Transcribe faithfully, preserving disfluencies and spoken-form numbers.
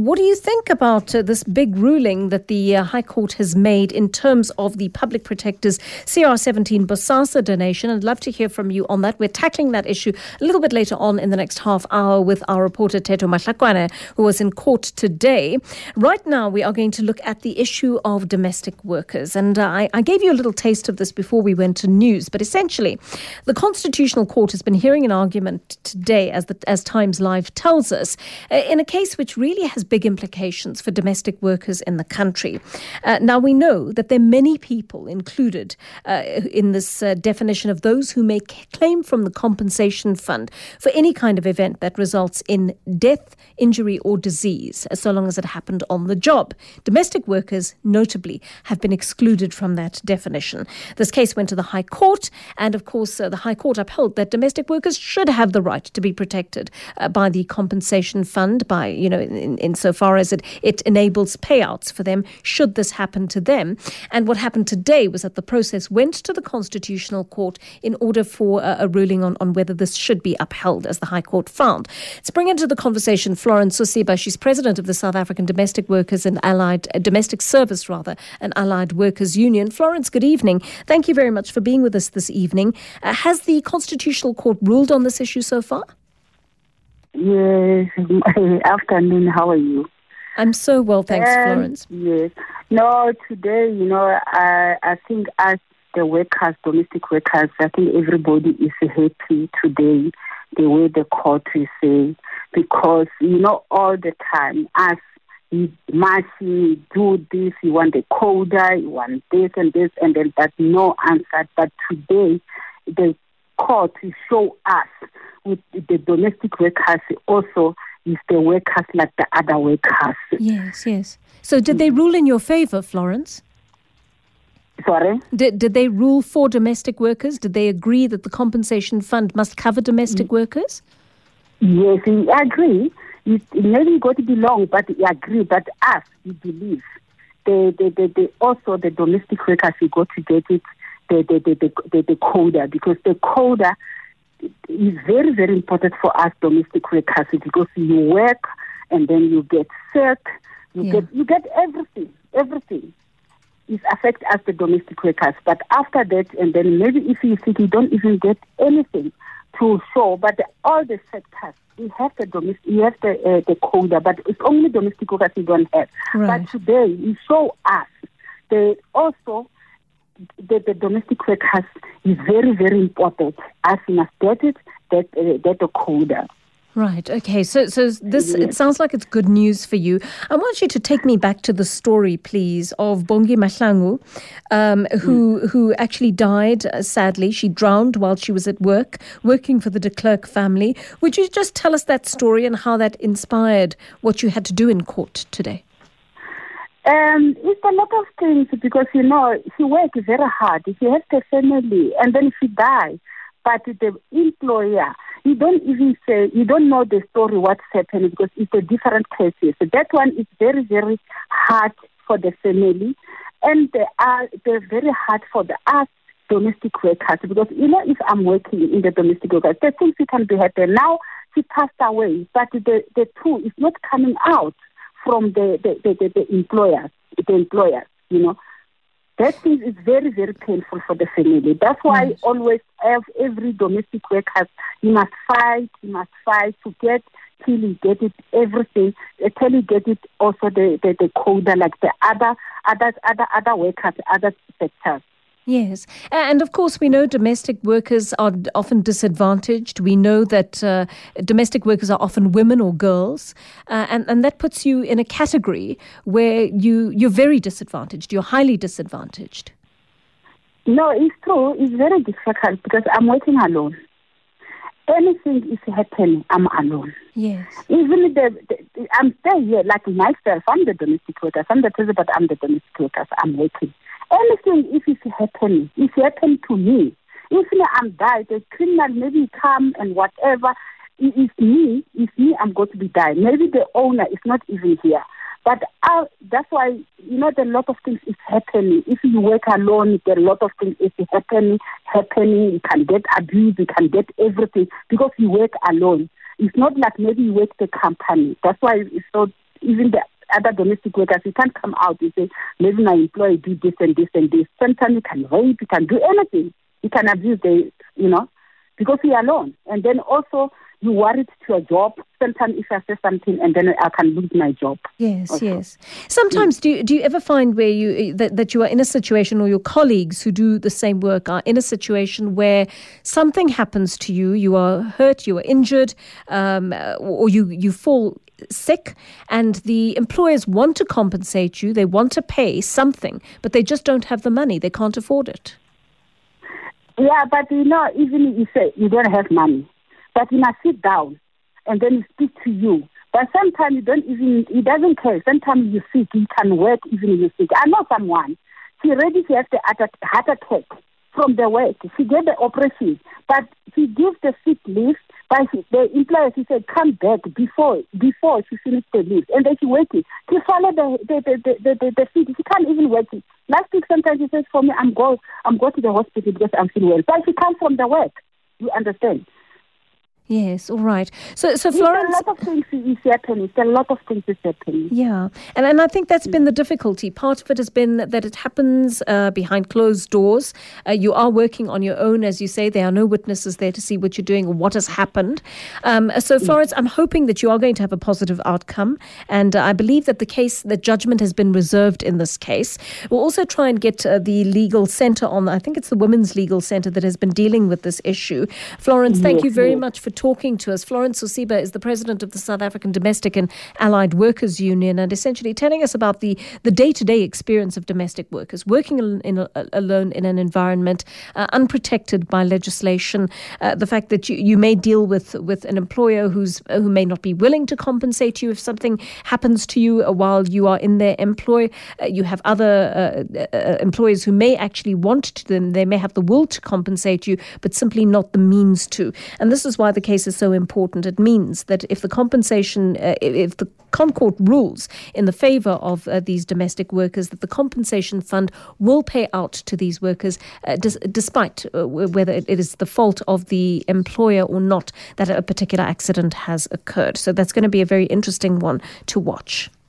what do you think about uh, this big ruling that the uh, High Court has made in terms of the Public Protector's C R seventeen Bosasa donation? I'd love to hear from you on that. We're tackling that issue a little bit later on in the next half hour with our reporter Theto Mahlakwana, who was in court today. Right now, we are going to look at the issue of domestic workers. And uh, I, I gave you a little taste of this before we went to news. But essentially, the Constitutional Court has been hearing an argument today, as the, as Times Live tells us, uh, in a case which really has big implications for domestic workers in the country. Uh, now, we know that there are many people included uh, in this uh, definition of those who may claim from the compensation fund for any kind of event that results in death, injury or disease, so long as it happened on the job. Domestic workers, notably, have been excluded from that definition. This case went to the High Court, and of course, uh, the High Court upheld that domestic workers should have the right to be protected uh, by the compensation fund, by, you know, in, insofar as it, it enables payouts for them should this happen to them. And what happened today was that the process went to the Constitutional Court in order for uh, a ruling on, on whether this should be upheld, as the High Court found. Let's bring into the conversation Florence Sosiba. She's president of the South African Domestic Workers and Allied, uh, Domestic Service rather, and Allied Workers Union. Florence, good evening. Thank you very much for being with us this evening. Uh, has the Constitutional Court ruled on this issue so far? Yes. Afternoon. How are you? I'm so well, thanks, um, Florence. Yes. No, today, you know, I, I think as the workers, domestic workers, I think everybody is happy today, the way the court is saying, because, you know, all the time, as we march, we do this, you want the coda, you want this and this, and then that's no answer. But today, the court will show us with the domestic workers also is the workers like the other workers. Yes, yes. So did they rule in your favor, Florence? Sorry? Did did they rule for domestic workers? Did they agree that the compensation fund must cover domestic mm. workers? Yes, I agree. It, it maybe got to be long, but I agree. But us, we believe. They, they, they, they also, the domestic workers, we got to get it, the, the, the, the, the, the coda, because the coda is very, very important for us domestic workers, because you work and then you get sick, you yeah. get you get everything, everything. It affects us, the domestic workers. But after that, and then maybe if you think you don't even get anything to show, but the, all the sectors, we have the domestic, you have the uh, the coda, but it's only domestic workers you don't have. Right. But today, you show us, they also, the, the domestic workers is very, very important. As we must get it, that uh, that the coda. Right. Okay. So, so this yes. it sounds like it's good news for you. I want you to take me back to the story, please, of Bongi Mahlangu, um, who mm. who actually died. Uh, sadly, she drowned while she was at work, working for the de Klerk family. Would you just tell us that story and how that inspired what you had to do in court today? Um, it's a lot of things, because, you know, she worked very hard. She has a family, and then she died. But the employer, you don't even say, you don't know the story, what's happening, because it's a different cases. So that one is very, very hard for the family, and they are they're very hard for the us domestic workers, because, you know, if I'm working in the domestic workers, the things can be happening. Now she passed away, but the, the truth is not coming out from the, the, the, the, the employers, the employers, you know. That thing is very, very painful for the family. That's why yes. always have every domestic worker, you must fight, you must fight to get till you get it everything, till you get it also the, the, the coda like the other other other other workers, other sectors. Yes. And of course, we know domestic workers are often disadvantaged. We know that uh, domestic workers are often women or girls. Uh, and, and that puts you in a category where you, you're very disadvantaged. You're highly disadvantaged. No, it's true. It's very difficult because I'm working alone. Anything is happening, I'm alone. Yes. Even the, the I'm still here, like myself, I'm the domestic worker. I'm the president, but I'm the domestic worker. I'm working. Anything, if it's happening, if it happened to me, if I'm died, the criminal maybe come and whatever, it's me, it's me, I'm going to be dying. Maybe the owner is not even here. But uh, that's why, you know, there are a lot of things is happening. If you work alone, there are a lot of things is happening, happening. You can get abused, you can get everything because you work alone. It's not like maybe you work the company. That's why it's so even the other domestic workers, you can't come out and say, maybe my employer do this and this and this. Sometimes you can rape, you can do anything. You can abuse the, you know, because we are alone. And then also, you worried to your job. Sometimes if I say something and then I can lose my job. Yes, also. yes. Sometimes do you, do you ever find where you that, that you are in a situation, or your colleagues who do the same work are in a situation where something happens to you, you are hurt, you are injured, um, or you, you fall sick, and the employers want to compensate you, they want to pay something, but they just don't have the money, they can't afford it? Yeah, but you know, even if you say you don't have money, but he must sit down and then speak to you. But sometimes you don't even, he doesn't care. Sometimes you're sick, he can work even if you're sick. I know someone, she already has the heart attack from the work. She get the operation, but she gives the sick leave. But she, the employer, she said, come back before before she finished the leave. And then she working. She swallowed the the the the, the, the, the feed. She can't even work it. Last week, sometimes she says, for me, I'm go, I'm going to the hospital because I'm feeling well. But she comes from the work. You understand? Yes, all right. So, so Florence, a lot of things is happening. It's a lot of things is happening. Yeah, and and I think that's been the difficulty. Part of it has been that it happens uh, behind closed doors. Uh, you are working on your own, as you say. There are no witnesses there to see what you're doing or what has happened. Um, so, Florence, I'm hoping that you are going to have a positive outcome, and uh, I believe that the case, the judgment has been reserved in this case. We'll also try and get uh, the legal centre on. I think it's the Women's Legal Centre that has been dealing with this issue. Florence, thank yes, you very yes. much for talking to us. Florence Sosiba is the president of the South African Domestic and Allied Workers Union, and essentially telling us about the, the day-to-day experience of domestic workers, working in, in a, alone in an environment, uh, unprotected by legislation, uh, the fact that you, you may deal with, with an employer who's uh, who may not be willing to compensate you if something happens to you uh, while you are in their employ. Uh, you have other uh, uh, employers who may actually want to them, they may have the will to compensate you, but simply not the means to. And this is why the case is so important. It means that if the compensation, uh, if the ComCourt rules in the favour of uh, these domestic workers, that the compensation fund will pay out to these workers uh, dis- despite uh, whether it is the fault of the employer or not that a particular accident has occurred. So that's going to be a very interesting one to watch.